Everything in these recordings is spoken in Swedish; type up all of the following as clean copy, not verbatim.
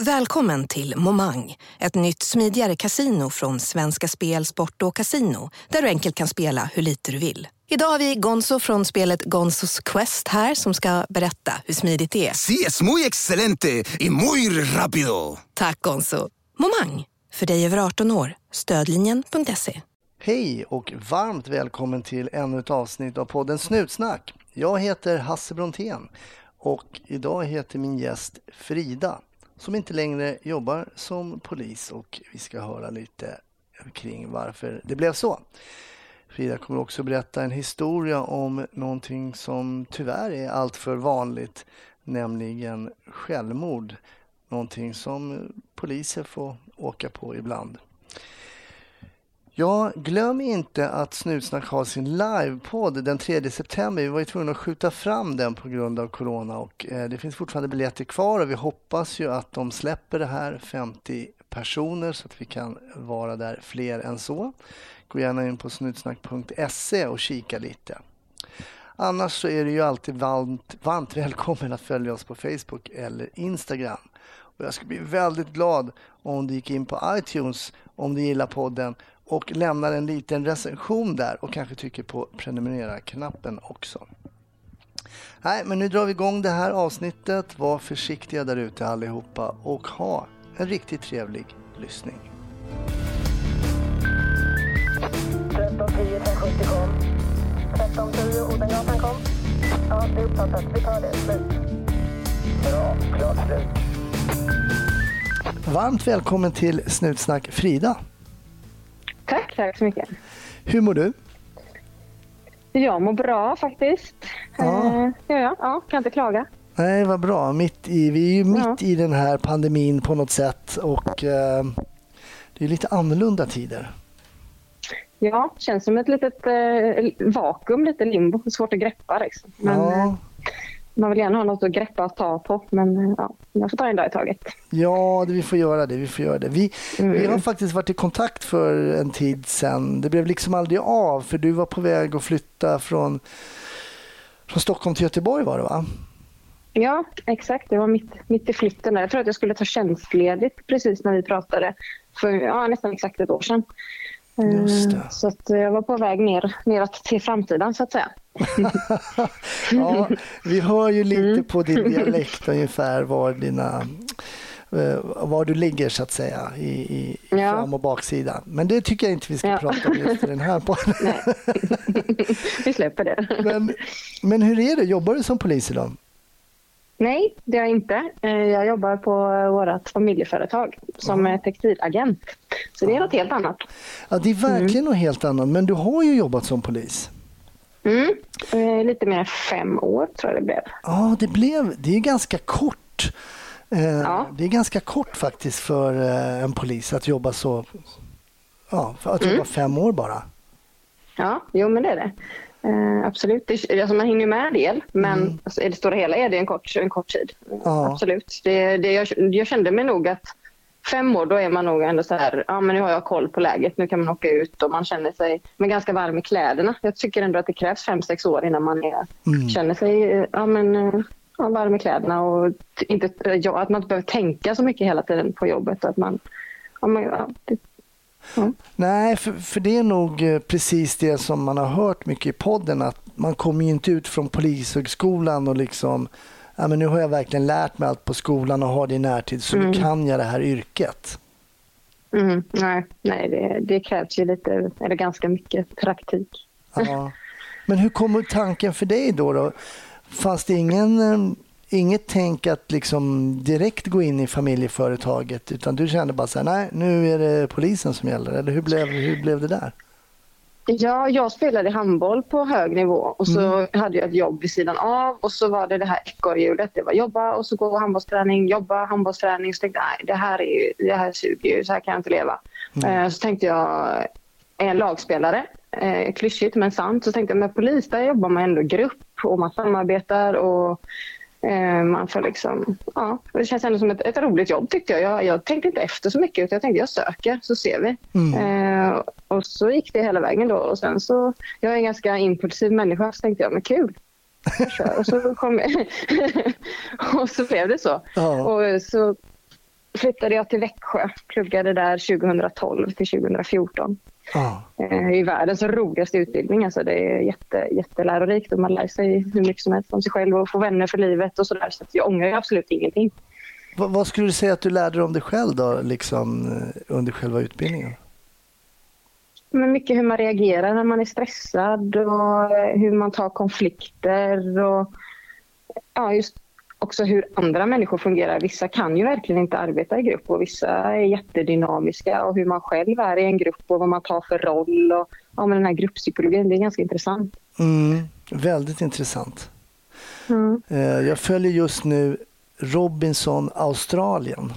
Välkommen till Momang, ett nytt smidigare casino från Svenska Spel, Sport och Casino, där du enkelt kan spela hur lite du vill. Idag har vi Gonzo från spelet Gonzos Quest här som ska berätta hur smidigt det är. Sí, es muy excelente y muy rápido. Tack Gonzo. Momang, för dig över 18 år. Stödlinjen.se. Hej och varmt välkommen till ännu ett avsnitt av podden Snutsnack. Jag heter Hasse Brontén och idag heter min gäst Frida, som inte längre jobbar som polis, och vi ska höra lite kring varför det blev så. Frida kommer också berätta en historia om någonting som tyvärr är allt för vanligt, nämligen självmord. Någonting som poliser får åka på ibland. Ja, glöm inte att Snutsnack har sin livepodd den 3 september. Vi var ju tvungna att skjuta fram den på grund av corona, och det finns fortfarande biljetter kvar, och vi hoppas ju att de släpper det här 50 personer så att vi kan vara där fler än så. Gå gärna in på snutsnack.se och kika lite. Annars så är det ju alltid varmt välkommen att följa oss på Facebook eller Instagram. Och jag skulle bli väldigt glad om du gick in på iTunes om du gillar podden och lämnar en liten recension där och kanske trycker på prenumerera-knappen också. Nej, men nu drar vi igång det här avsnittet. Var försiktiga där ute allihopa och ha en riktigt trevlig lyssning. 1310 1070 kom. 1310 Odengatan kom. Ja, det är uppfattat. Vi tar det. Slut. Bra, klart slut. Varmt välkommen till Snutsnack, Frida. Tack så mycket. Hur mår du? Jag mår bra faktiskt. Ja. Kan inte klaga. Nej, vad bra. Vi är ju mitt i den här pandemin på något sätt, och det är lite annorlunda tider. Ja, känns som ett litet vakuum, lite limbo. Svårt att greppa liksom. Men man vill gärna ha något att greppa och ta på, men jag får ta en dag i taget. Ja, vi får göra det. Vi har faktiskt varit i kontakt för en tid sedan. Det blev liksom aldrig av, för du var på väg att flytta från Stockholm till Göteborg, var det va? Ja, exakt. Det var mitt i flytten där. Jag tror att jag skulle ta tjänstledigt precis när vi pratade för nästan exakt ett år sedan. Just det. Så att jag var på väg neråt till framtiden så att säga. Ja, vi hör ju lite på din dialekt ungefär var du ligger så att säga i fram- och baksidan. Men det tycker jag inte vi ska prata om just i den här podden. Nej. Vi släpper det. Men hur är det? Jobbar du som polis idag? Nej, det är jag inte. Jag jobbar på vårt familjeföretag som textilagent. Så det är något helt annat. Ja, det är verkligen något helt annat. Men du har ju jobbat som polis. Lite mer än 5 år tror jag det blev. Ja, det är ganska kort. Det är ganska kort faktiskt för en polis att jobba så. Ja, för att jobba 5 år bara. Ja, jo men det är det. Absolut. Alltså man hinner med en del, men alltså, i det stora hela är det en kort tid. Absolut. Jag kände mig nog att 5 år, då är man nog ändå så här, men nu har jag koll på läget, nu kan man åka ut och man känner sig ganska varm i kläderna. Jag tycker ändå att det krävs 5-6 år innan man känner sig varm i kläderna, och att man inte behöver tänka så mycket hela tiden på jobbet. Att man Nej, för det är nog precis det som man har hört mycket i podden, att man kommer ju inte ut från polishögskolan och liksom, men nu har jag verkligen lärt mig allt på skolan och har det i närtid, så nu kan jag det här yrket. Nej, det krävs ju lite, eller ganska mycket praktik. Ja. Men hur kommer tanken för dig då? Fanns det inget tänk att liksom direkt gå in i familjeföretaget, utan du kände bara så här, nej, nu är det polisen som gäller, eller hur blev det där? Ja, jag spelade handboll på hög nivå, och så hade jag ett jobb vid sidan av, och så var det här ekorrhjulet, det var jobba och så gå handbollsträning, så tänkte jag, nej, det här suger ju, så här kan jag inte leva. Så tänkte jag, en lagspelare, klyschigt men sant, så tänkte jag, med polis där jobbar man ändå grupp och man samarbetar och man får liksom, det känns ändå som ett roligt jobb tyckte jag. Jag tänkte inte efter så mycket, utan jag tänkte jag söker så ser vi. Och så gick det hela vägen då, och sen så, jag är en ganska impulsiv människa, så tänkte jag, men kul. Och så kom jag. Och så blev det så. Och så flyttade jag till Växjö. Pluggade där 2012 till 2014. I världens roligaste utbildning. Alltså det är jättelärorikt och man lär sig hur mycket som helst om sig själv och får vänner för livet och sådär. Så jag ångrar absolut ingenting. Vad skulle du säga att du lärde dig om dig själv då, liksom, under själva utbildningen? Men mycket hur man reagerar när man är stressad och hur man tar konflikter och just också hur andra människor fungerar. Vissa kan ju verkligen inte arbeta i grupp och vissa är jättedynamiska och hur man själv är i en grupp och vad man tar för roll och men den här grupppsykologin, det är ganska intressant. Väldigt intressant. Jag följer just nu Robinson Australien.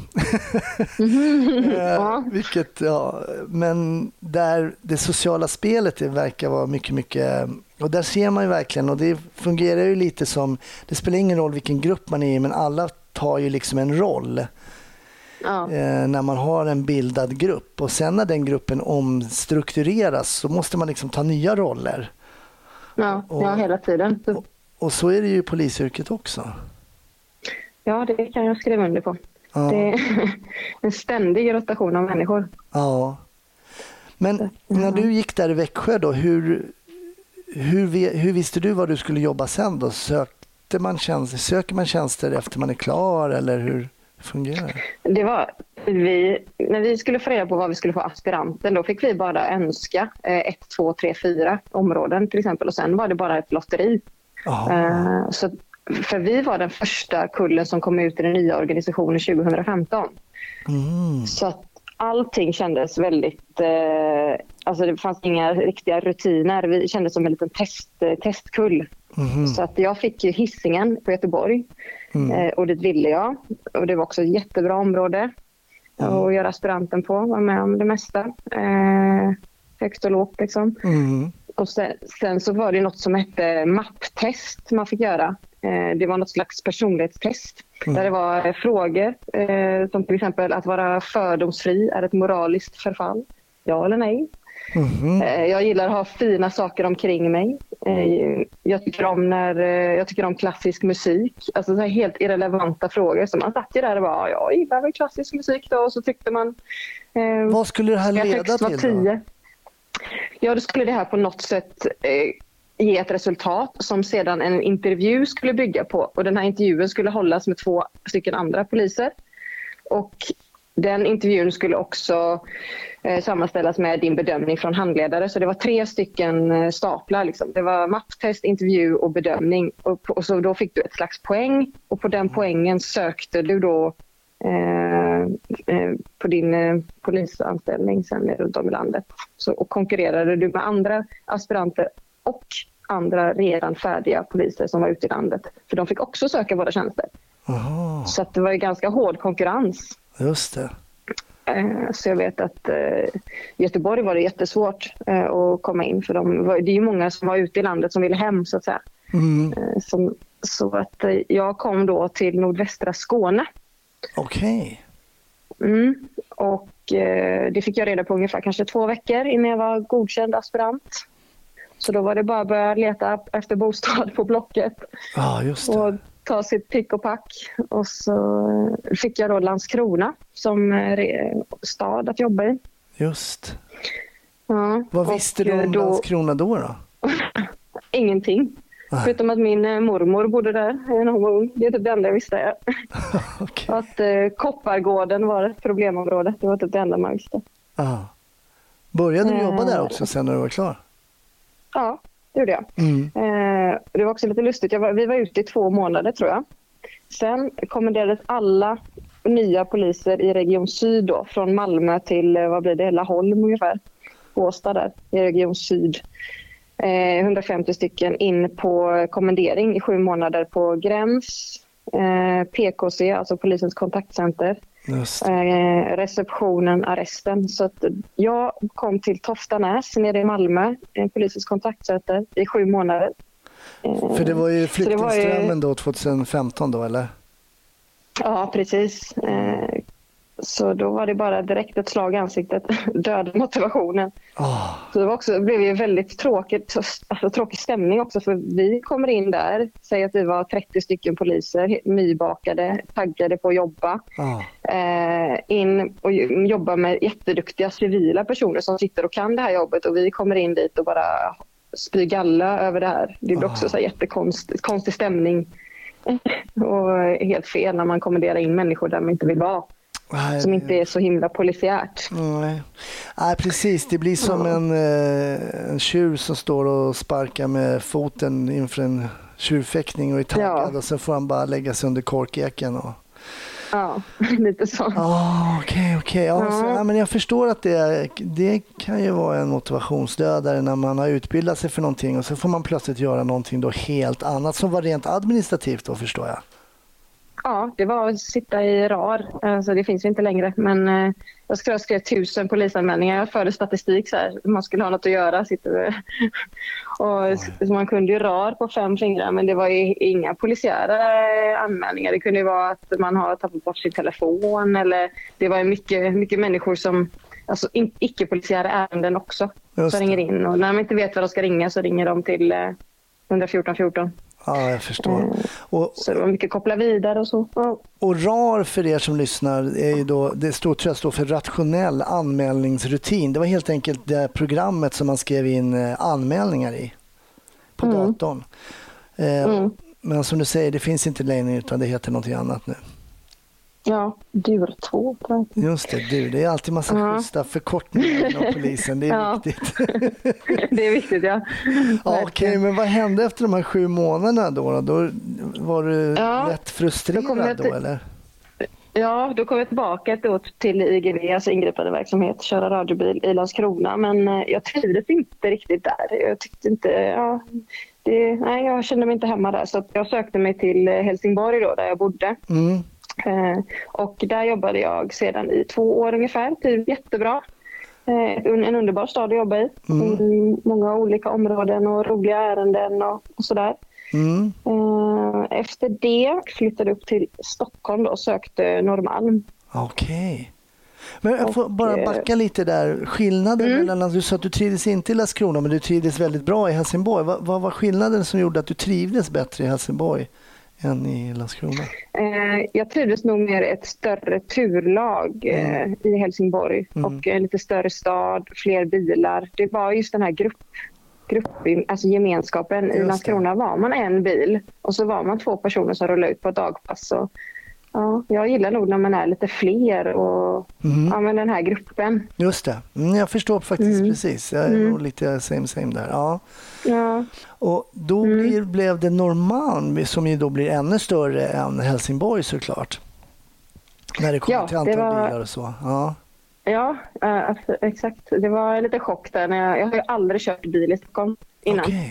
Vilket, men där det sociala spelet verkar vara mycket, och där ser man ju verkligen, och det fungerar ju lite som, det spelar ingen roll vilken grupp man är i, men alla tar ju liksom en roll när man har en bildad grupp, och sen när den gruppen omstruktureras så måste man liksom ta nya roller. Hela tiden. Och så är det ju i polisyrket också. Ja, det kan jag skriva under på. Ja. Det är en ständig rotation av människor. Ja. Men när du gick där i Växjö då, hur visste du vad du skulle jobba sen då? Söker man tjänster efter man är klar, eller hur fungerar det? Det var när vi skulle få reda på vad vi skulle få aspiranten, då fick vi bara önska 1, 2, 3, 4 områden till exempel, och sen var det bara ett lotteri. Så för vi var den första kullen som kom ut i den nya organisationen 2015. Så att allting kändes väldigt... alltså det fanns inga riktiga rutiner. Vi kändes som en liten testkull. Så att jag fick ju Hisingen på Göteborg. Och det ville jag. Och det var också ett jättebra område att göra aspiranten på. Var med om det mesta. Högt och lågt liksom. Och sen så var det något som hette mapptest man fick göra. Det var något slags personlighetstest där det var frågor som till exempel att vara fördomsfri är ett moraliskt förfall. Ja eller nej? Jag gillar att ha fina saker omkring mig. Jag tycker om klassisk musik. Alltså så här helt irrelevanta frågor. Så man satt ju där och bara, jag gillar väl klassisk musik då. Och så tyckte man... Vad skulle det här leda till då? Ja, då skulle det här på något sätt ge ett resultat som sedan en intervju skulle bygga på. Och den här intervjun skulle hållas med 2 stycken andra poliser. Och den intervjun skulle också sammanställas med din bedömning från handledare. Så det var 3 stycken staplar. Liksom. Det var mapptest, intervju och bedömning. Och så då fick du ett slags poäng. Och på den poängen sökte du då på din polisanställning sen runt om i landet. Och konkurrerade du med andra aspiranter och andra redan färdiga poliser som var ute i landet. För de fick också söka våra tjänster. Så att det var ju ganska hård konkurrens. Just det. Så jag vet att Göteborg var det jättesvårt att komma in. För det är ju många som var ute i landet som ville hem så att säga. Så att jag kom då till nordvästra Skåne. Okej. Och det fick jag reda på ungefär kanske 2 veckor innan jag var godkänd aspirant. Så då var det bara att börja leta efter bostad på Blocket. Just det. Och ta sitt pick och pack. Och så fick jag då Landskrona som stad att jobba i. Just. Ja, vad visste du om Landskrona då? Ingenting. Förutom att min mormor bodde där när hon var ung. Det är typ det enda jag visste. Okay. Att Koppargården var ett problemområde. Det var typ det enda man visste. Började du jobba där också sen när du var klar? Ja, det gjorde jag. Det var också lite lustigt. Vi var ute i 2 månader tror jag. Sen kommenderades alla nya poliser i Region Syd då, från Malmö till Laholm ungefär. Båstad där i Region Syd. 150 stycken in på kommendering i 7 månader på Gräns, PKC, alltså polisens kontaktcenter, receptionen, arresten. Så att jag kom till Toftanäs nere i Malmö, polisens kontaktcenter i 7 månader. För det var ju flyktingströmmen då 2015 då, eller? Ja, precis. Så då var det bara direkt ett slag i ansiktet, döda motivationen. Så det blev ju väldigt tråkigt, alltså tråkig stämning också, för vi kommer in där, säger att vi var 30 stycken poliser, nybakade, taggade på att jobba. In och jobba med jätteduktiga civila personer som sitter och kan det här jobbet, och vi kommer in dit och bara spyr galla över det här. Det blir också så här jättekonstig stämning och helt fel när man kommenderar in människor där man inte vill vara. Som inte är så himla polisiärt. Nej, precis. Det blir som en tjur som står och sparkar med foten inför en tjurfäktning och är taggad, och så får han bara lägga sig under korkeken. Ja, lite så. Okej. Ja, men jag förstår att det kan ju vara en motivationsdödare när man har utbildat sig för någonting och så får man plötsligt göra någonting då helt annat som var rent administrativt då, förstår jag. Ja, det var att sitta i RAR. Alltså, det finns ju inte längre. Men jag skrev 1000 polisanmälningar. Jag förde statistik så här. Man skulle ha något att göra. Så man kunde ju RAR på 5 fingrar. Men det var ju inga polisiära anmälningar. Det kunde ju vara att man har tappat bort sin telefon. Eller det var mycket människor som... Alltså icke-polisiära ärenden också. Som ringer in. Och när de inte vet vad de ska ringa så ringer de till 114. Ja, jag förstår. Så det var mycket koppla vidare och så. Ja. Och RAR för er som lyssnar är ju då, det står för rationell anmälningsrutin. Det var helt enkelt det programmet som man skrev in anmälningar i på datorn. Men som du säger, det finns inte längre utan det heter något annat nu. Ja, DUR 2. Just det, DUR. Det är alltid massa schyssta förkortningar inom polisen. Det är viktigt. Det är viktigt, ja. Okej, men vad hände efter de här 7 månaderna då? Då var du lätt frustrerad då, eller? Ja, då kom jag tillbaka till IGV, alltså ingripande verksamhet, köra radiobil i Landskrona. Men jag trivdes inte riktigt där. Jag tyckte inte... jag kände mig inte hemma där. Så jag sökte mig till Helsingborg då, där jag bodde. Och där jobbade jag sedan i 2 år ungefär. Typ jättebra. En underbar stad att jobba i. Många olika områden och roliga ärenden och sådär. Efter det flyttade jag upp till Stockholm då och sökte Norrmalm. Okej. Men jag får bara backa lite där. Skillnaden mellan, du sa att du trivdes inte i Landskrona men du trivdes väldigt bra i Helsingborg. Vad var skillnaden som gjorde att du trivdes bättre i Helsingborg än i Landskrona? Jag trivdes nog med ett större turlag i Helsingborg och en lite större stad, fler bilar. Det var just den här alltså gemenskapen. I Landskrona var man en bil och så var man 2 personer som rullade ut på dagpass. Och, ja, jag gillar nog när man är lite fler och men den här gruppen. Just det. Jag förstår faktiskt precis. Jag är nog lite same där. Ja. Och då blev det Norrmalm som ju då blir ännu större än Helsingborg såklart. När det kommer till antal bilar och så. Ja, exakt. Det var lite chock där. Jag har ju aldrig kört bil i Stockholm innan. Okay.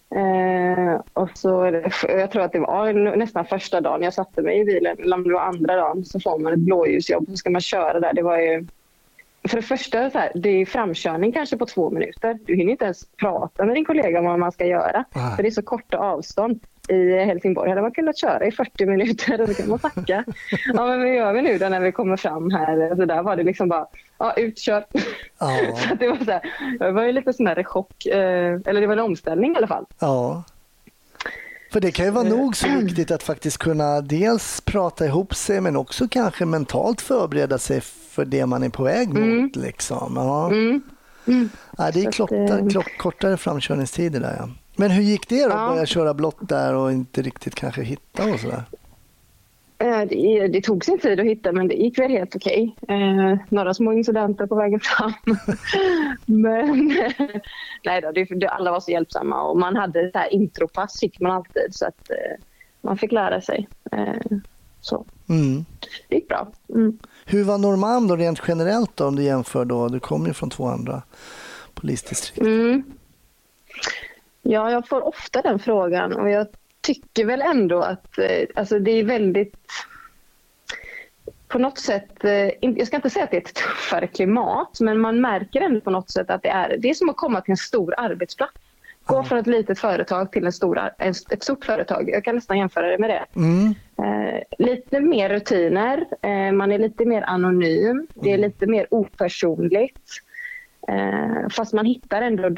Och så, jag tror att det var nästan första dagen jag satte mig i bilen, eller om det var andra dagen, så får man ett blåljusjobb. Så ska man köra där. Det var ju, för det första, så här, det är framkörning kanske på 2 minuter. Du hinner inte ens prata med din kollega om vad man ska göra. För det är så korta avstånd. I Helsingborg hade man kunnat köra i 40 minuter och så kan man tacka. Ja, men vad gör vi nu då när vi kommer fram här? Så där var det liksom bara, utkör. Så det var så här, det var ju lite sån här chock. Eller det var en omställning i alla fall. Ja. För det kan ju vara nog så viktigt att faktiskt kunna dels prata ihop sig men också kanske mentalt förbereda sig för det man är på väg mot. Liksom. Ja. Ja, det är kortare framkörningstider där, ja. Men hur gick det då? Börja köra blått där och inte riktigt kanske hitta och sådär? Det tog sin tid att hitta, men det gick väl helt okej. Några små incidenter på vägen fram. Men nej då, alla var så hjälpsamma och man hade så här intropass fick man alltid så att man fick lära sig. Så det gick bra. Hur var Norrmalm då rent generellt då, om du jämför då? Du kommer ju från 2 andra polisdistrikt. Ja, jag får ofta den frågan och jag tycker väl ändå att alltså det är väldigt på något sätt, jag ska inte säga att det är ett tuffare klimat, men man märker ändå på något sätt att det är som att komma till en stor arbetsplats. Gå från ett litet företag till ett stort företag. Jag kan nästan jämföra det med det. Lite mer rutiner, man är lite mer anonym, det är lite mer opersonligt. Fast man hittar ändå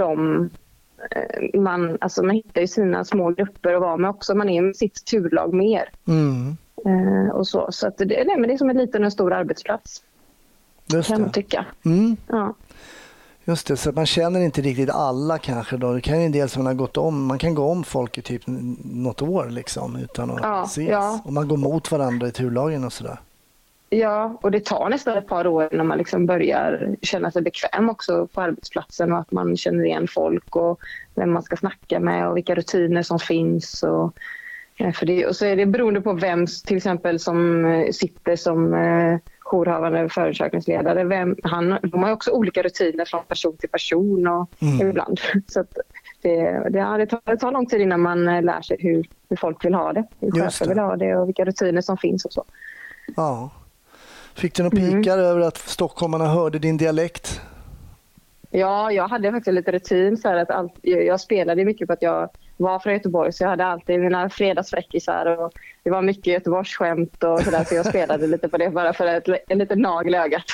man hittar ju sina små grupper att vara med också. Man är med sitt turlag mer. Och så att det är som en liten och stor arbetsplats. Just kan det. man tycka. Ja. Just det, så man känner inte riktigt alla kanske då. Det kan ju en del som man har gått om. Man kan gå om folk i typ något år liksom utan att ses. Ja. Och man går mot varandra i turlagen och sådär. Ja, och det tar nästan ett par år när man liksom börjar känna sig bekväm också på arbetsplatsen och att man känner igen folk och vem man ska snacka med och vilka rutiner som finns. Och så är det beroende på vem till exempel som sitter som jourhavande förundersökningsledare. De har också olika rutiner från person till person och ibland. Så att det tar lång tid innan man lär sig hur folk vill ha det. Hur chefer vill ha det och vilka rutiner som finns och så. Ja. Fick du någon pikar över att stockholmarna hörde din dialekt? Ja, jag hade faktiskt lite rutin så här att jag spelade mycket på att jag var från Göteborg så jag hade alltid mina fredagsfräckisar och det var mycket Göteborgsskämt och sådär så jag spelade lite på det bara för en liten nagel i ögat.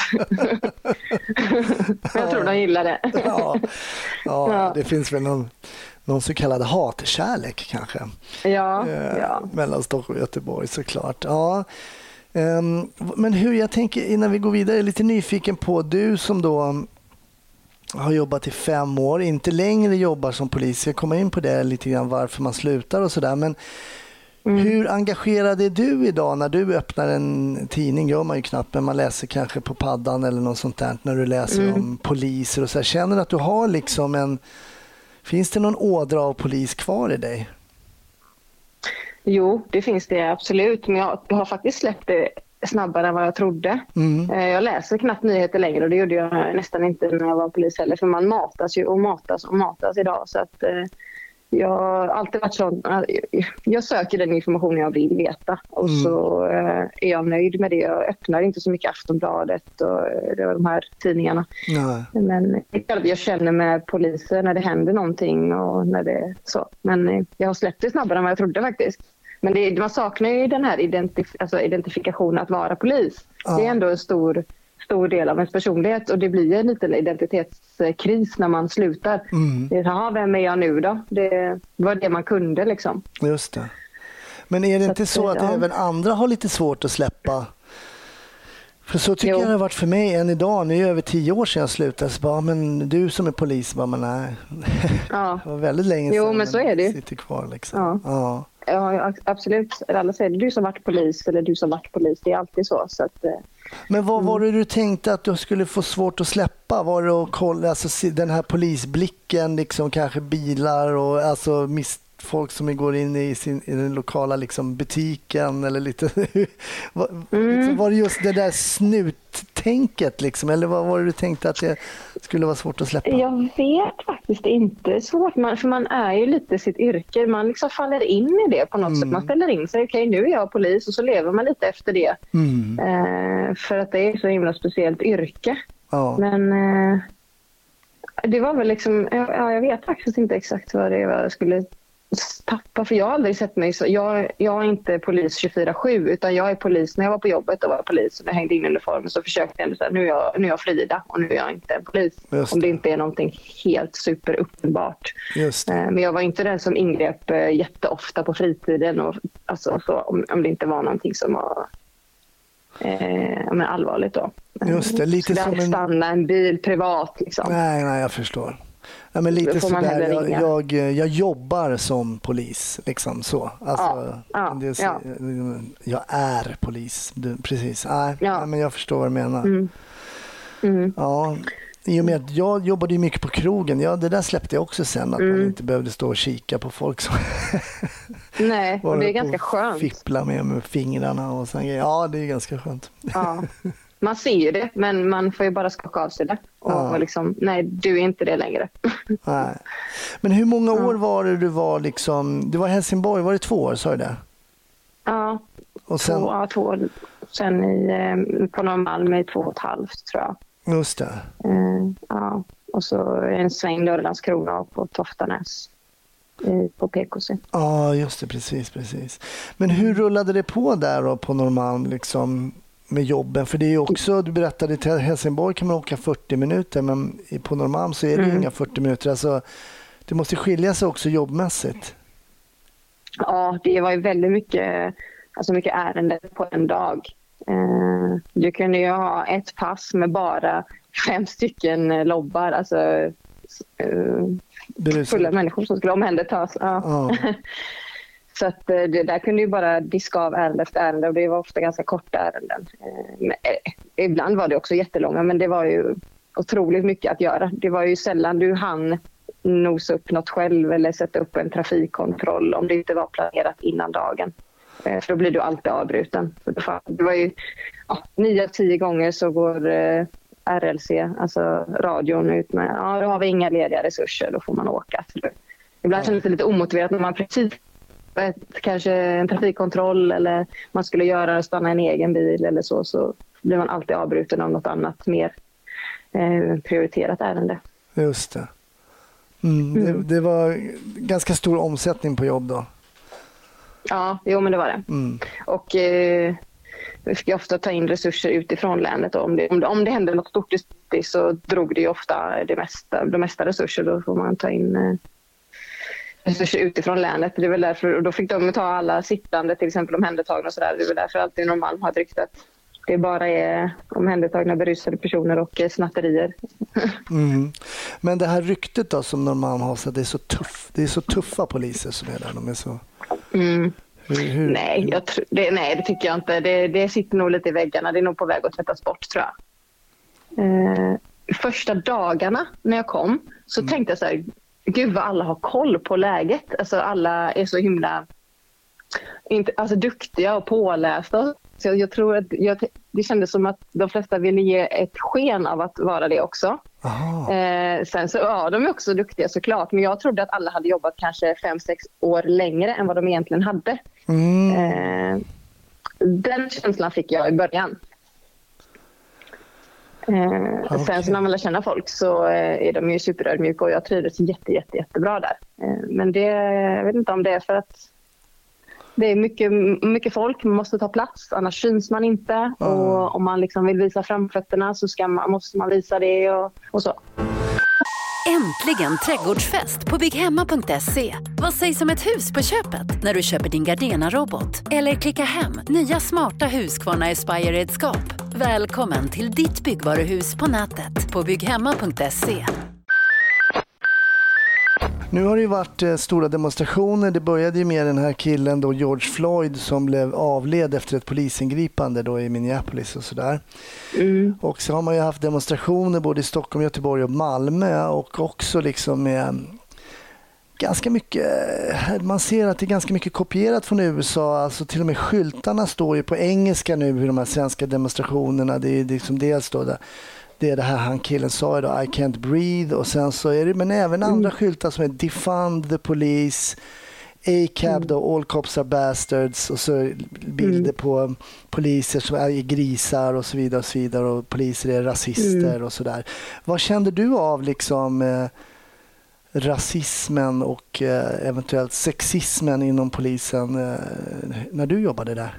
Jag tror de gillar det. Ja, det finns väl någon så kallad hatkärlek kanske. Ja. Mellan Stockholm och Göteborg såklart. Ja. Men hur jag tänker innan vi går vidare är lite nyfiken på du som då har jobbat i 5 år, inte längre jobbar som polis. Jag kommer in på det lite grann varför man slutar och sådär. Men hur engagerad är du idag när du öppnar en tidning? Gör man ju knappt, men man läser kanske på paddan eller något sånt där när du läser om poliser och så här. Känner du att du har liksom finns det någon ådra av polis kvar i dig? Jo, det finns det absolut. Men jag har faktiskt släppt det snabbare än vad jag trodde. Jag läser knappt nyheter längre och det gjorde jag nästan inte när jag var polis heller. För man matas ju och matas idag. Så att jag har alltid varit sån. Jag söker den information jag vill veta. Och så är jag nöjd med det. Jag öppnar inte så mycket Aftonbladet och de här tidningarna. Nej. Men jag känner med poliser när det händer någonting och när det så. Men jag har släppt det snabbare än vad jag trodde faktiskt. Men man saknar ju den här identifikationen att vara polis. Ja. Det är ändå en stor del av ens personlighet och det blir en liten identitetskris när man slutar. Vem är jag nu då? Det var det man kunde liksom. Just det. Men är det inte så att även andra har lite svårt att släppa? För så tycker jag det har varit för mig än idag. Nu är det över 10 år sedan jag slutade. Så bara, men du som är polis, bara, men nej. Det var väldigt länge sedan. Jo, men så är det. Sitter kvar liksom. Ja. Ja, absolut. Alla säger du som varit polis eller du som varit polis. Det är alltid så. Att, men vad var det du tänkte att du skulle få svårt att släppa? Var det att kolla alltså, den här polisblicken, liksom, kanske bilar och alltså folk som går in i den lokala liksom, butiken eller lite var det just det där snuttänket liksom, eller vad var det du tänkte att det skulle vara svårt att släppa? Jag vet faktiskt inte. Svårt, för man är ju lite sitt yrke, man liksom faller in i det på något sätt, man ställer in sig, okej, nu är jag polis och så lever man lite efter det för att det är så himla speciellt yrke. Men det var väl liksom, jag vet faktiskt inte exakt vad det var jag skulle tappa, för jag har aldrig sett mig så. Jag är inte polis 24/7 utan jag är polis när jag var på jobbet och var polis och jag hängde in uniformen så försökte jag ändå säga nu är jag Frida och nu är jag inte en polis. Om det inte är någonting helt super uppenbart. Men jag var inte den som ingrep jätteofta på fritiden och alltså, så, om det inte var någonting som var allvarligt då. Just det, lite som stanna en bil privat liksom. Nej, jag förstår. Ja, men lite sådär, jag jobbar som polis liksom så. Alltså, jag är polis, precis. Nej, men jag förstår vad du menar. Ja, i och med att jag jobbade ju mycket på krogen. Det där släppte jag också sen, att man inte behövde stå och kika på folk som nej, och det är ganska skönt. Fippla med fingrarna och sen. Ja, det är ganska skönt. Ja. Man ser ju det, men man får ju bara skaka av sig det. Och liksom, nej, du är inte det längre. Nej. Men hur många år var det du var liksom, du var i Helsingborg, var det 2 år, sa du det? Ja, och sen, 2 år. Sen på Norrmalm i 2,5 tror jag. Just det. Ja, och så en sväng Landskrona på Toftanäs. på PKC. Ja, just det. Precis. Men hur rullade det på där då på Norrmalm liksom, med jobben? För det är ju också, du berättade till Helsingborg kan man åka 40 minuter, men på Norrmalm så är det ju inga 40 minuter. Alltså, det måste skilja sig också jobbmässigt. Ja, det var ju väldigt mycket ärenden på en dag. Du kunde ju ha ett pass med bara 5 stycken lobbar, alltså fulla människor som skulle omhändertas. Ja. Så att det där kunde ju bara diska av ärende efter ärende, och det var ofta ganska korta ärenden. Ibland var det också jättelånga, men det var ju otroligt mycket att göra. Det var ju sällan du hann nosa upp något själv eller sätta upp en trafikkontroll om det inte var planerat innan dagen. För då blir du alltid avbruten. Det var ju 9-10 gånger så går RLC, alltså radion, ut med då har vi inga lediga resurser, då får man åka. Ibland känns det lite omotiverat när man precis kanske en trafikkontroll eller man skulle göra stanna en egen bil eller så blir man alltid avbruten av något annat mer prioriterat ärende. Just det. Det var ganska stor omsättning på jobb då. Ja, men det var det. Och vi fick ofta ta in resurser utifrån länet. Om det hände något stort i city så drog det ju ofta de mesta resurser. Då får man ta in resurser utifrån länet. Det är väl därför, och då fick de ta alla sittande, till exempel omhändertagna och sådär. Det är väl därför alltid Norrmalm har drygt att det bara är omhändertagna berusade personer och snatterier. Men det här ryktet då som Norrmalm har, så att det är så tuffa poliser som är där. De är så... Nej, det tycker jag inte. Det sitter nog lite i väggarna. Det är nog på väg att tvättas bort, tror jag. Första dagarna när jag kom så tänkte jag så här, gud vad alla har koll på läget. Alltså alla är så himla duktiga och pålästa. Så jag tror att det kändes som att de flesta ville ge ett sken av att vara det också. Sen så, de är också duktiga såklart. Men jag trodde att alla hade jobbat kanske 5-6 år längre än vad de egentligen hade. Den känslan fick jag i början. Sen så när man lär känna folk så är de ju superödmjuka och jag trivdes jättebra där. Men jag vet inte om det är för att det är mycket folk, man måste ta plats, annars syns man inte. Och om man liksom vill visa framfötterna så måste man visa det och så. Äntligen trädgårdsfest på bygghemma.se. Vad sägs om ett hus på köpet när du köper din Gardena-robot? Eller klicka hem nya smarta Husqvarna Aspire-redskap. Välkommen till ditt byggvaruhus på nätet på bygghemma.se. Nu har det ju varit stora demonstrationer. Det började ju med den här killen då, George Floyd, som blev avled efter ett polisingripande då i Minneapolis och sådär. Och så har man ju haft demonstrationer både i Stockholm, Göteborg och Malmö, och också liksom med ganska mycket, man ser att det är ganska mycket kopierat från USA. Alltså till och med skyltarna står ju på engelska nu, hur de här svenska demonstrationerna, det är liksom dels då det är det här han killen sa då, I can't breathe, och sen så är det, men även andra skyltar som är defund the police, ACAB då, all cops are bastards, och så bilder på poliser som är grisar och så vidare, och poliser är rasister och sådär. Vad kände du av liksom rasismen och eventuellt sexismen inom polisen när du jobbade där?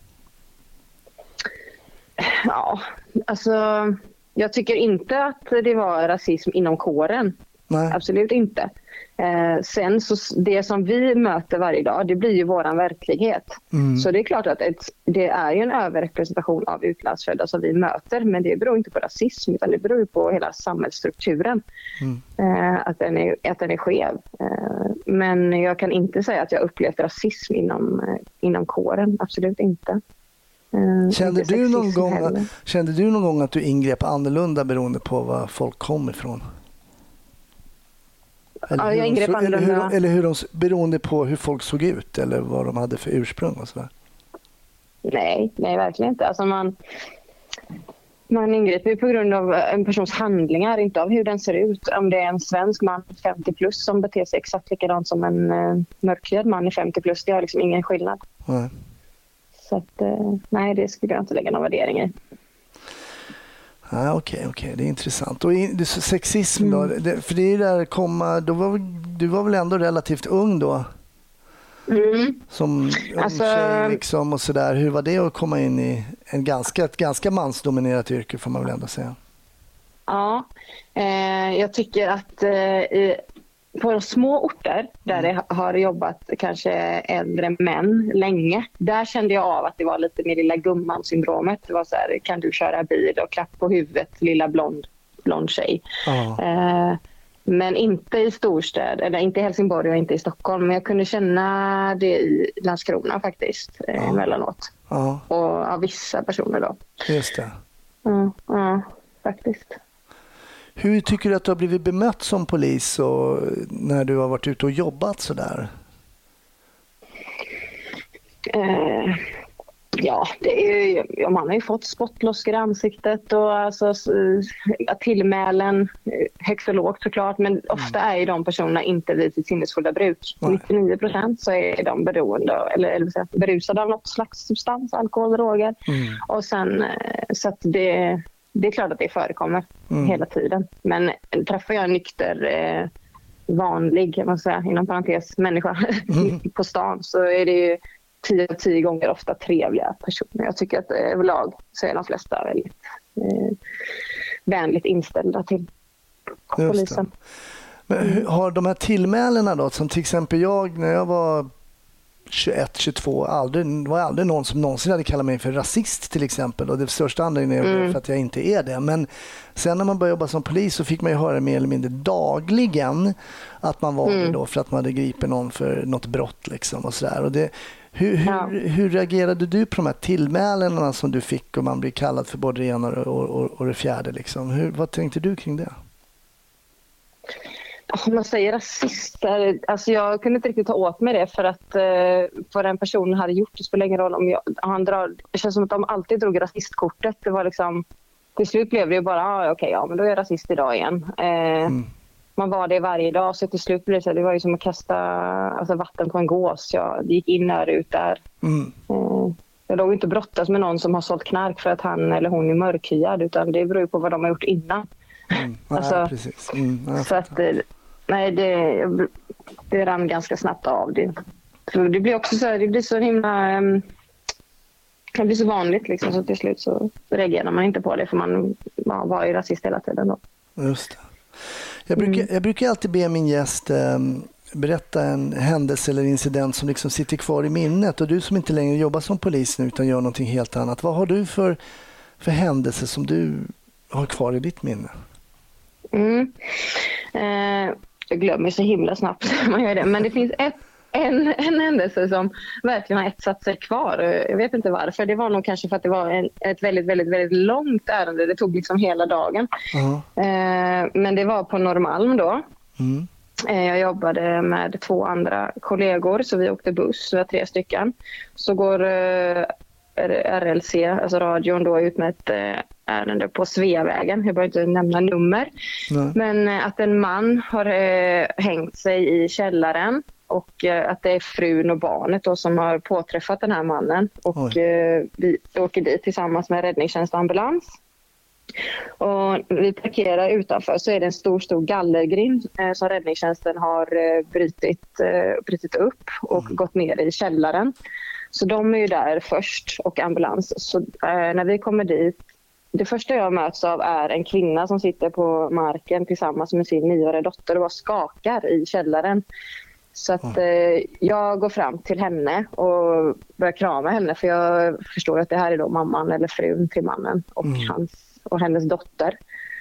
Ja, alltså jag tycker inte att det var rasism inom kåren. Nej. Absolut inte. Sen så det som vi möter varje dag, det blir ju våran verklighet. Så det är klart att det är ju en överrepresentation av utlandsfödda som vi möter, men det beror inte på rasism utan det beror på hela samhällsstrukturen. Att den är skev. Men jag kan inte säga att jag upplevt rasism inom kåren, absolut inte. Kände du någon gång att du ingrep annorlunda beroende på var folk kom ifrån? Eller jag ingrep annorlunda. Eller beroende på hur folk såg ut eller vad de hade för ursprung och sådär? Nej, verkligen inte. Alltså man ingriper på grund av en persons handlingar, inte av hur den ser ut. Om det är en svensk man 50 plus som beter sig exakt likadant som en mörkhyad man i 50 plus, det har liksom ingen skillnad. Nej. Så att, nej, det skulle jag inte lägga någon värdering i. Okej. Det är intressant. Och sexism då? För det är där du var väl ändå relativt ung då? Som tjej liksom och sådär. Hur var det att komma in i ett ganska mansdominerat yrke, får man väl ändå säga? Ja, jag tycker att på de små orter där det har jobbat kanske äldre män länge, där kände jag av att det var lite mer lilla gumman-syndromet. Det var så här, kan du köra bil och klapp på huvudet, lilla blond tjej. Men inte i storstäder, eller inte i Helsingborg och inte i Stockholm. Men jag kunde känna det i Landskrona faktiskt, emellanåt. Och av vissa personer då. Just det. Ja, faktiskt. Hur tycker du att du har blivit bemött som polis och när du har varit ute och jobbat så där? Ja, det är ju, man har ju fått spottloskor i ansiktet och alltså, tillmälen högt och lågt såklart, men ofta är ju de personerna inte vid sitt sinnesfulla bruk. 99% så är de berusade av något slags substans, alkohol, droger. Och sen så att det är klart att det förekommer hela tiden. Men träffar jag en nykter vanlig, man säga, inom parentes, människa på stan, så är det ju 10 gånger ofta trevliga personer. Jag tycker att överlag så är de flesta väldigt vänligt inställda till polisen. Men har de här tillmälena då, som till exempel jag när jag var 21-22, var aldrig någon som någonsin hade kallat mig för rasist till exempel, och det största anledningen är för att jag inte är det, men sen när man började jobba som polis så fick man ju höra mer eller mindre dagligen att man var det då för att man hade gripit någon för något brott liksom och sådär. Och det, hur reagerade du på de här tillmälena som du fick och man blir kallad för både det ena och det fjärde liksom? Vad tänkte du kring det? Om man säger rasister, alltså jag kunde inte riktigt ta åt mig det, för att vad den personen hade gjort, det spelar ingen roll om det känns som att de alltid drog rasistkortet. Det var liksom, till slut blev det ju bara, men då är jag rasist idag igen. Man var det varje dag, så till slut blev det var ju som att kasta vatten på en gås. Det gick in och ut där. Jag låg inte brottas med någon som har sålt knark för att han eller hon är mörkhyad, utan det beror ju på vad de har gjort innan. Precis. Så att nej, det rann ganska snabbt av det. För det blir också så här, det blir så himla det blir så vanligt liksom, så till slut så reagerar man inte på det, för man var ju rasist hela tiden då. Just det. Jag brukar alltid be min gäst berätta en händelse eller incident som liksom sitter kvar i minnet, och du som inte längre jobbar som polis nu utan gör någonting helt annat, vad har du för händelse som du har kvar i ditt minne? Jag glömmer så himla snabbt man gör det. Men det finns en händelse som verkligen har etsat sig kvar. Jag vet inte varför. Det var nog kanske för att det var ett väldigt, väldigt, väldigt långt ärende. Det tog liksom hela dagen. Men det var på Norrmalm då. Jag jobbade med 2 andra kollegor, så vi åkte buss, vi var 3 stycken. Så går RLC, alltså radion, då ut med ett ärende på Sveavägen. Jag behöver inte nämna nummer. Men att en man har hängt sig i källaren, och att det är frun och barnet då som har påträffat den här mannen. Och vi åker dit tillsammans med räddningstjänst och ambulans. Och vi parkerar utanför, så är det en stor gallergrind som räddningstjänsten har brutit upp och gått ner i källaren. Så de är ju där först, och ambulans. Så när vi kommer dit, det första jag möts av är en kvinna som sitter på marken tillsammans med sin 9-åriga dotter och bara skakar i källaren. Så att jag går fram till henne och börjar krama henne, för jag förstår att det här är då mamman eller frun till mannen och hennes dotter.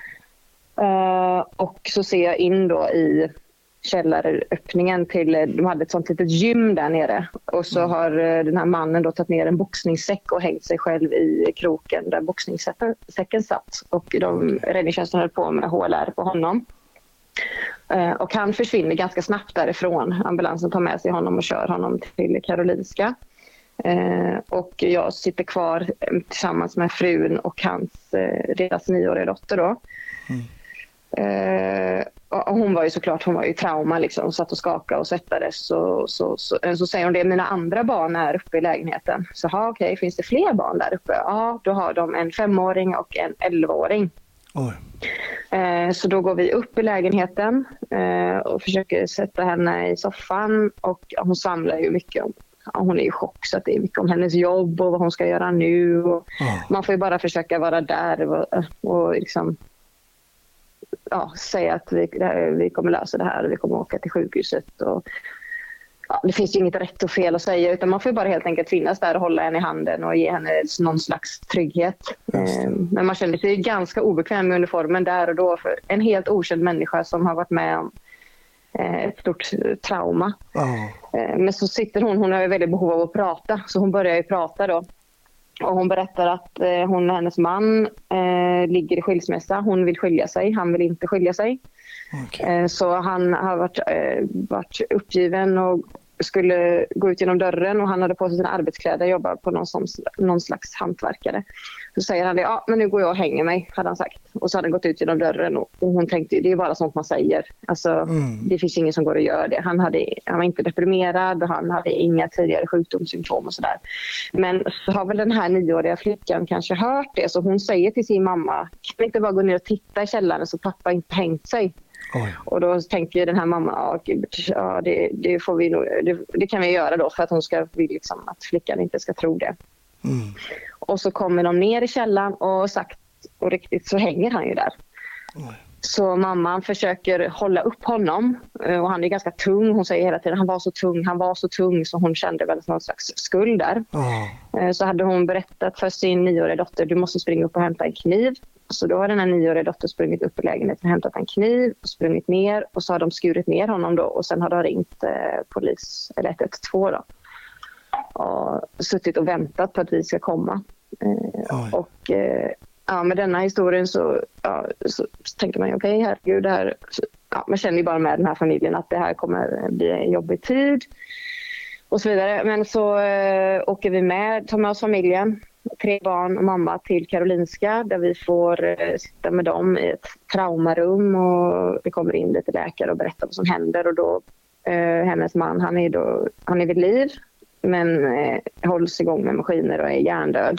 Och så ser jag in då i källaröppningen till, de hade ett sånt litet gym där nere, och så har den här mannen då tagit ner en boxningssäck och hängt sig själv i kroken där boxningssäcken satt, och räddningstjänsten höll på med HLR på honom. Och han försvinner ganska snabbt därifrån. Ambulansen tar med sig honom och kör honom till Karolinska. Och jag sitter kvar tillsammans med frun och deras 9-åriga dotter då. och hon var ju såklart, hon var ju trauma liksom, satt och skakade och svettades. Så säger hon det, mina andra barn är uppe i lägenheten. Så okej, finns det fler barn där uppe? Ja, då har de en 5-åring och en 11-åring. Oj. Så då går vi upp i lägenheten och försöker sätta henne i soffan, och hon samlar ju mycket om, hon är i chock, så att det är mycket om hennes jobb och vad hon ska göra nu. Och man får ju bara försöka vara där och liksom, säga att vi kommer lösa det här och vi kommer åka till sjukhuset. Och, det finns ju inget rätt och fel att säga, utan man får bara helt enkelt finnas där och hålla henne i handen och ge henne någon slags trygghet. Men man känner sig ganska obekväm med uniformen där och då, för en helt okänd människa som har varit med om ett stort trauma. Men så sitter hon har ju väldigt behov av att prata, så hon börjar ju prata då. Och hon berättar att hon och hennes man ligger i skilsmässa. Hon vill skilja sig, han vill inte skilja sig. Okay. Så han har varit uppgiven och skulle gå ut genom dörren, och han hade på sig sina arbetskläder, jobbar på någon slags hantverkare. Så säger han det, men nu går jag och hänger mig, hade han sagt. Och så hade han gått ut genom dörren, och hon tänkte, det är bara sånt man säger. Alltså, det finns ingen som går och gör det. Han var inte deprimerad och han hade inga tidigare sjukdomssymptom och sådär. Men så har väl den här 9-åriga flickan kanske hört det, så hon säger till sin mamma, kan inte bara gå ner och titta i källaren så pappa inte hängt sig. Oj. Och då tänker ju den här mamma, det får vi nog, det kan vi göra då, för att hon ska liksom, att flickan inte ska tro det. Och så kommer de ner i källaren, och sagt och riktigt så hänger han ju där. Oj. Så mamman försöker hålla upp honom, och han är ganska tung. Hon säger hela tiden, han var så tung, så hon kände väl någon slags skuld där. Så hade hon berättat för sin 9-åriga dotter, du måste springa upp och hämta en kniv. Så då har den här 9-åriga dottern sprungit upp i lägenheten och hämtat en kniv och sprungit ner, och så har de skurit ner honom då, och sen har de ringt polis, eller 112 då, och suttit och väntat på att vi ska komma. Och med denna historien så tänker man okej, herregud, det här, man känner ju bara med den här familjen att det här kommer bli en jobbig tid och så vidare. Men så åker vi tar med oss familjen, 3 barn och mamma, till Karolinska, där vi får sitta med dem i ett traumarum, och det kommer in lite läkare och berättar vad som händer. Och då hennes man, han är vid liv, men hålls igång med maskiner och är hjärndöd.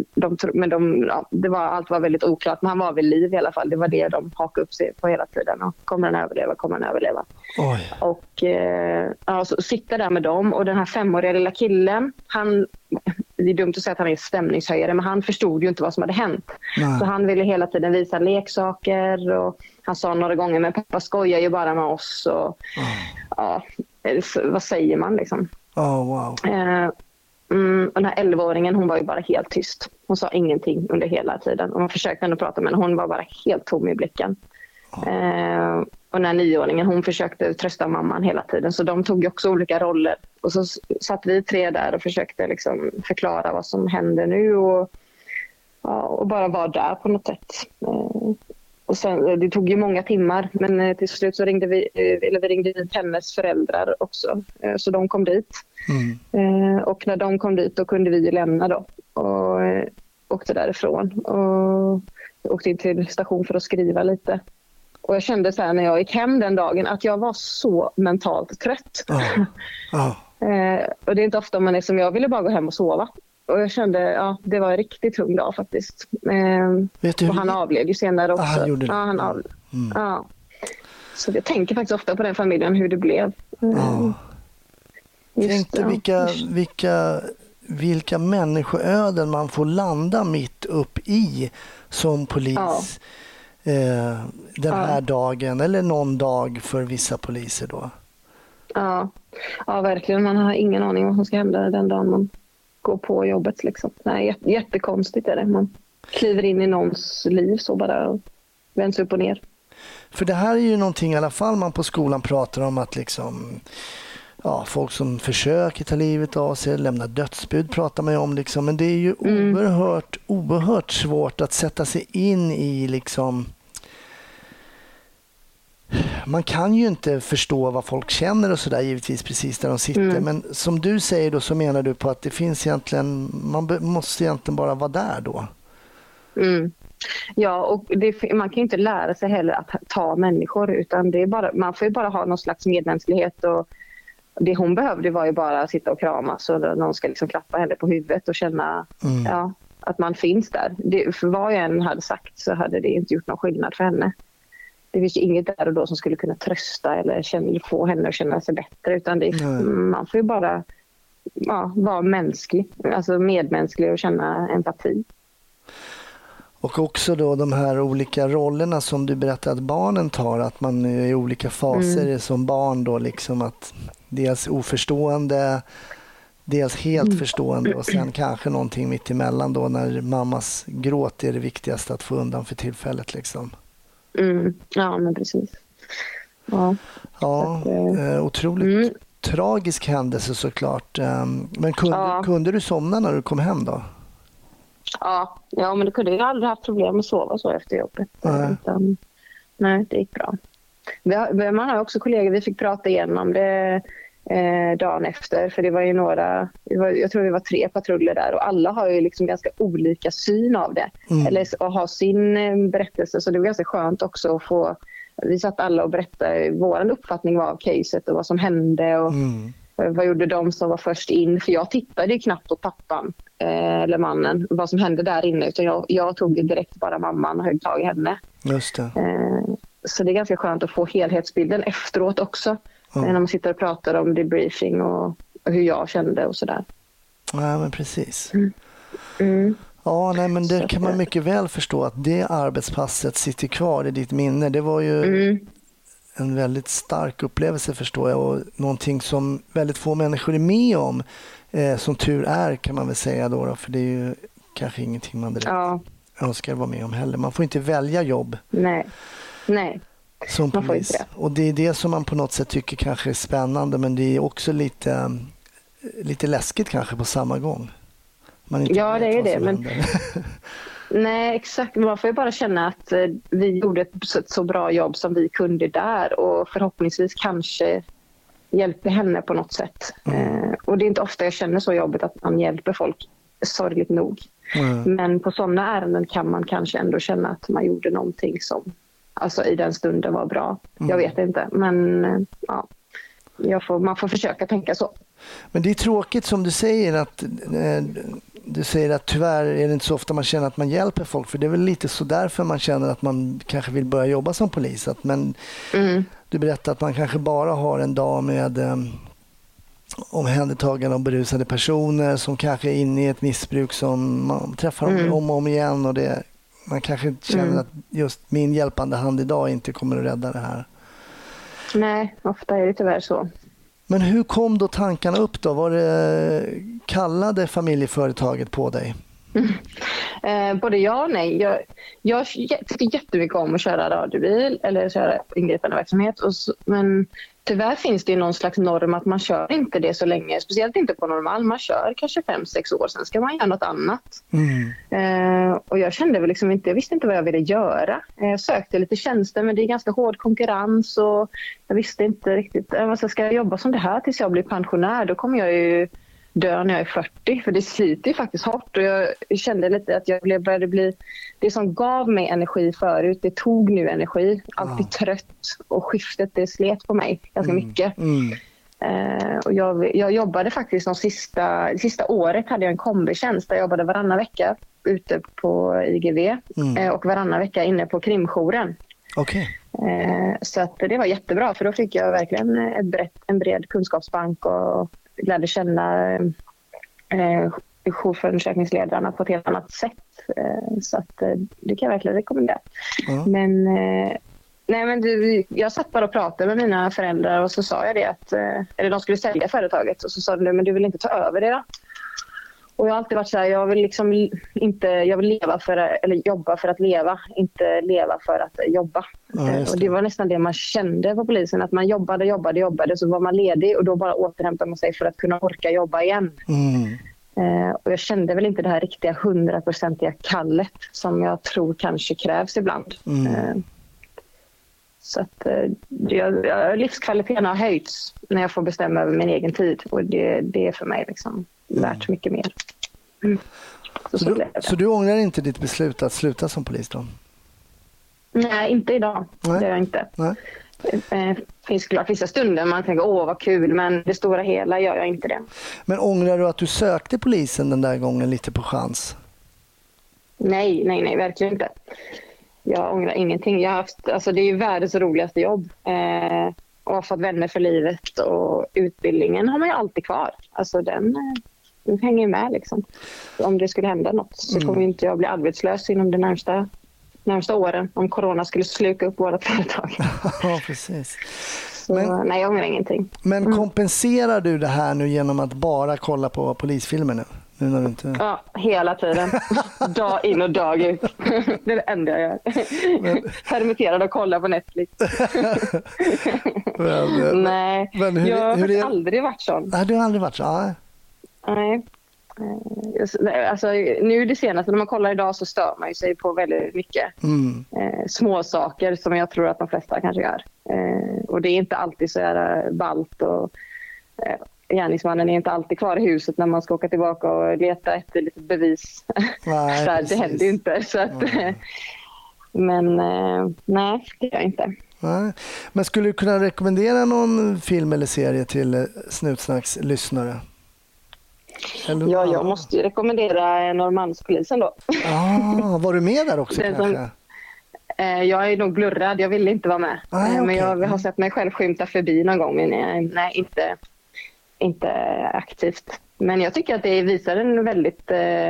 Allt var väldigt oklart, men han var vid liv i alla fall. Det var det de hakade upp sig på hela tiden. Och kommer han överleva? Oj. Och så sitter där med dem, och den här 5-åriga lilla killen, det är dumt att säga att han är stämningshöjare, men han förstod ju inte vad som hade hänt. Nej. Så han ville hela tiden visa leksaker, och han sa några gånger, men pappa skojar ju bara med oss. Och, vad säger man liksom? Wow. Och den här 11-åringen, hon var ju bara helt tyst. Hon sa ingenting under hela tiden. Och man försökte ändå prata med henne, hon var bara helt tom i blicken. Och den här 9-åringen, hon försökte trösta mamman hela tiden. Så de tog ju också olika roller. Och så satt vi 3 där och försökte liksom förklara vad som händer nu. Och bara vara där på något sätt. Och sen, det tog ju många timmar, men till slut så ringde vi dit hennes föräldrar också. Så de kom dit. Och när de kom dit, då kunde vi ju lämna då. Och åkte därifrån. Och åkte in till station för att skriva lite. Och jag kände så här när jag gick hem den dagen, att jag var så mentalt trött. Och det är inte ofta man är som jag, ville bara gå hem och sova. Och jag kände, det var en riktigt tung dag faktiskt. Och han avled ju senare också. Han gjorde det. Så jag tänker faktiskt ofta på den familjen, hur det blev. Vilka människoöden man får landa mitt upp i som polis den här dagen, eller någon dag för vissa poliser då. Ja, verkligen. Man har ingen aning om vad som ska hända den dagen man går på jobbet liksom. Nej, jättekonstigt är det. Man kliver in i någons liv så bara och vänds upp och ner. För det här är ju någonting i alla fall man på skolan pratar om, att liksom folk som försöker ta livet av sig, lämna dödsbud pratar man ju om liksom, men det är ju oerhört svårt att sätta sig in i liksom. Man kan ju inte förstå vad folk känner och sådär, givetvis precis där de sitter. Men som du säger då, så menar du på att det finns egentligen, man måste egentligen bara vara där då. Ja, och man kan ju inte lära sig heller att ta människor, utan det är bara, man får ju bara ha någon slags medmänsklighet, och det hon behövde var ju bara sitta och krama, så någon ska liksom klappa henne på huvudet och känna att man finns där. För vad jag än hade sagt så hade det inte gjort någon skillnad för henne. Det finns ju inget där och då som skulle kunna trösta eller få henne att känna sig bättre, utan man får ju bara vara mänsklig, alltså medmänsklig och känna empati. Och också då de här olika rollerna som du berättade att barnen tar, att man är i olika faser som barn då, liksom att dels oförstående, dels helt förstående och sen kanske någonting mitt emellan då när mammas gråt är det viktigaste att få undan för tillfället liksom. Ja, men precis. Ja, otroligt tragisk händelse såklart. Men kunde du somna när du kom hem då? Ja, men det kunde jag aldrig haft problem att sova så efter jobbet. Nej, det gick bra. Man har också kollegor, vi fick prata igenom det dagen efter, för det var ju jag tror det var 3 patruller där, och alla har ju liksom ganska olika syn av det, eller har sin berättelse, så det var ganska skönt också att få, vi satt alla och berättade vår uppfattning av caset och vad som hände och vad gjorde de som var först in, för jag tittade ju knappt på pappan eller mannen, vad som hände där inne, utan jag tog direkt bara mamman och högg tag i henne. Just det. Så det är ganska skönt att få helhetsbilden efteråt också. När man sitter och pratar om debriefing och hur jag kände och sådär. Ja, men precis. Ja, nej, men det kan man mycket väl förstå att det arbetspasset sitter kvar i ditt minne. Det var ju en väldigt stark upplevelse, förstår jag, och någonting som väldigt få människor är med om. Som tur är, kan man väl säga då, för det är ju kanske ingenting man direkt önskar vara med om heller. Man får inte välja jobb. Nej. Som polis. Och det är det som man på något sätt tycker kanske är spännande, men det är också lite läskigt kanske på samma gång. Man inte det är det. Men nej, exakt. Man får ju bara känna att vi gjorde ett så bra jobb som vi kunde där, och förhoppningsvis kanske hjälpte henne på något sätt. Och det är inte ofta jag känner så jobbigt att man hjälper folk, sorgligt nog. Men på sådana ärenden kan man kanske ändå känna att man gjorde någonting som i den stunden var bra. Jag vet inte, men man får försöka tänka så. Men det är tråkigt som du säger att tyvärr är det inte så ofta man känner att man hjälper folk, för det är väl lite så därför man känner att man kanske vill börja jobba som polis. Du berättade att man kanske bara har en dag med omhändertagande av berusade personer som kanske är inne i ett missbruk som man träffar om och om igen, och man kanske inte känner att just min hjälpande hand idag inte kommer att rädda det här. Nej, ofta är det tyvärr så. Men hur kom då tankarna upp då? Var det kallade familjeföretaget på dig? Både ja och nej. Jag tycker jättemycket om att köra radiobil eller köra ingripande verksamhet. Men tyvärr finns det ju någon slags norm att man kör inte det så länge. Speciellt inte på normal. Man kör kanske 5-6 år, sen ska man göra något annat. Och jag kände väl liksom inte, jag visste inte vad jag ville göra. Jag sökte lite tjänster, men det är ganska hård konkurrens och jag visste inte riktigt. Ska jag jobba som det här tills jag blir pensionär? Då kommer jag ju dö när jag är 40, för det sliter ju faktiskt hårt, och jag kände lite att jag började bli, det som gav mig energi förut, det tog nu energi, alltid trött, och skiftet det slet på mig ganska mycket. Och jag jobbade faktiskt sista året hade jag en kombitjänst där jag jobbade varannan vecka ute på IGV och varannan vecka inne på krimjouren. Så att det var jättebra, för då fick jag verkligen en bred kunskapsbank och lärde känna jourförundersökningsledarna på ett helt annat sätt. Så att det kan jag verkligen rekommendera. Men jag satt bara och pratade med mina föräldrar, och så sa jag det att de skulle sälja företaget, och så sa de, men du vill inte ta över det då? Och jag har alltid varit så här, jag vill leva eller jobba för att leva, inte leva för att jobba. Och det var nästan det man kände på polisen, att man jobbade, så var man ledig och då bara återhämtade man sig för att kunna orka jobba igen. Och jag kände väl inte det här riktiga 100-procentiga kallet som jag tror kanske krävs ibland. Så att livskvaliteten har höjts när jag får bestämma över min egen tid, och det är för mig liksom värt mycket mer. Så du ångrar inte ditt beslut att sluta som polis då? Nej, inte idag. Nej. Det gör jag inte. Nej. Det finns klart vissa stunder man tänker vad kul, men det stora hela gör jag inte det. Men ångrar du att du sökte polisen den där gången lite på chans? Nej, verkligen inte. Jag ångrar ingenting. Jag har haft, alltså det är ju världens roligaste jobb. Och har fått vänner för livet, och utbildningen har man ju alltid kvar. Alltså den hänger med liksom. Om det skulle hända något så kommer inte jag bli arbetslös inom de närmsta åren om corona skulle sluka upp våra företag. Ja, precis. Nej, jag ångrar ingenting. Men kompenserar du det här nu genom att bara kolla på polisfilmer nu? När du inte... Ja, hela tiden. Dag in och dag ut. Det är det enda jag gör. Permitterad och kolla på Netflix. Nej, jag har aldrig varit sån. Nej, du har aldrig varit så? Nej. Alltså, nu det senaste, när man kollar idag så stör man ju sig på väldigt mycket små saker som jag tror att de flesta kanske gör. Och det är inte alltid så här ballt, och gärningsmannen är inte alltid kvar i huset när man ska åka tillbaka och leta efter lite bevis. Nej, det händer ju inte. Så att, men nej, det gör jag inte. Nej. Men skulle du kunna rekommendera någon film eller serie till Snutsnacks lyssnare? Eller, ja, jag måste ju rekommendera Norrmalmspolisen då. Var du med där också kanske? Jag är nog blurrad, jag vill inte vara med. Men jag har sett mig själv skymta förbi någon gång, men nej, inte aktivt. Men jag tycker att det visar en väldigt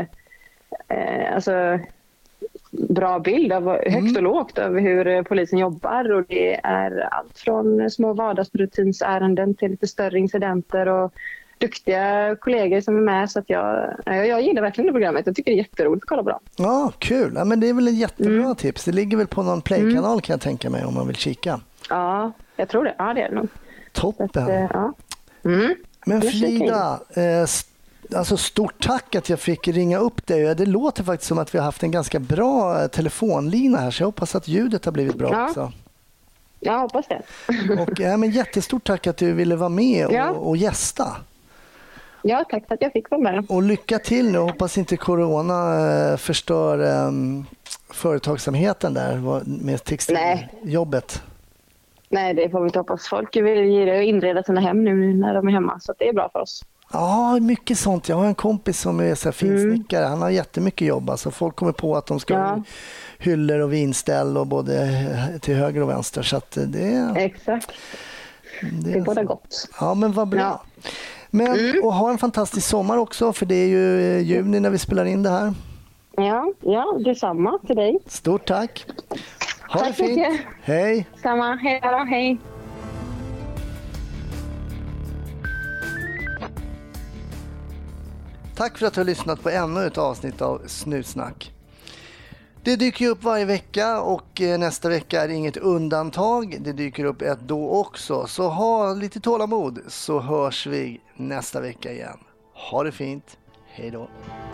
bra bild av högt och lågt över hur polisen jobbar, och det är allt från små vardagsrutinsärenden till lite större incidenter och duktiga kollegor som är med, så att jag gillar verkligen det programmet. Jag tycker det är jätteroligt att kolla på dem. Ja, kul. Ja, men det är väl ett jättebra tips. Det ligger väl på någon Play-kanal kan jag tänka mig om man vill kika. Ja, jag tror det. Ja, det är det nog. Toppen. Så att, Men Frida, alltså stort tack att jag fick ringa upp dig. Det låter faktiskt som att vi har haft en ganska bra telefonlina här, så jag hoppas att ljudet har blivit bra också. Jag hoppas det. Och, men jättestort tack att du ville vara med och gästa. Ja, tack för att jag fick vara med. Och lycka till nu. Hoppas inte corona förstör företagsamheten där med textiljobbet. Nej, det får vi inte hoppas. Folk vill inreda sina hem nu när de är hemma, så det är bra för oss. Ja, mycket sånt. Jag har en kompis som är så här finsnickare. Han har jättemycket jobb. Alltså, folk kommer på att de ska ha hyllor och vinställ och både till höger och vänster. Så att exakt. Det är både gott. Ja, men vad bra. Ja. Men, och ha en fantastisk sommar också, för det är ju juni när vi spelar in det här. Ja, detsamma till dig. Stort tack. Ha tack det fint. Mycket. Hej. Samma. Hej då. Hej. Tack för att du har lyssnat på ännu ett avsnitt av Snutsnack. Det dyker upp varje vecka, och nästa vecka är inget undantag. Det dyker upp ett då också. Så ha lite tålamod, så hörs vi nästa vecka igen. Ha det fint. Hej då.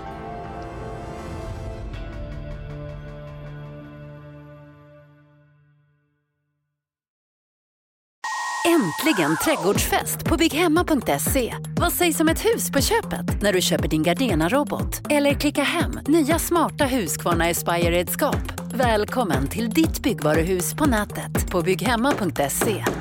Äntligen trädgårdsfest på BigHemma.se. Vad sägs om ett hus på köpet när du köper din Gardena-robot? Eller klicka hem nya smarta Husqvarna Aspire-redskap. Välkommen till ditt byggvaruhus på nätet på BigHemma.se.